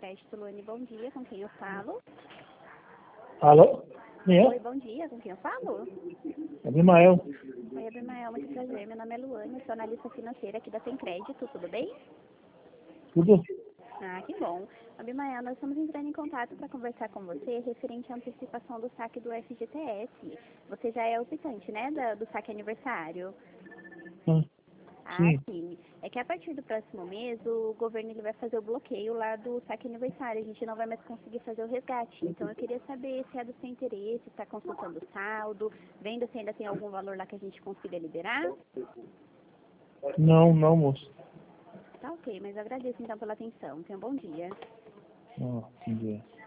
Crédito, Luane, bom dia, com quem eu falo? Alô? Oi, bom dia, com quem eu falo? É Abimael. Oi, Abimael, muito prazer, meu nome é Luane, sou analista financeira aqui da Tem Crédito, tudo bem? Tudo? Ah, que bom. Abimael, nós estamos entrando em contato para conversar com você referente à antecipação do saque do FGTS. Você já é optante, né, do saque aniversário? Ah, Sim. sim. É que a partir do próximo mês, o governo ele vai fazer o bloqueio lá do saque aniversário. A gente não vai mais conseguir fazer o resgate. Então, eu queria saber se é do seu interesse, está consultando o saldo, vendo se ainda tem algum valor lá que a gente consiga liberar. Não, moço. Tá ok, mas eu agradeço então pela atenção. Tenha um bom dia. Bom dia.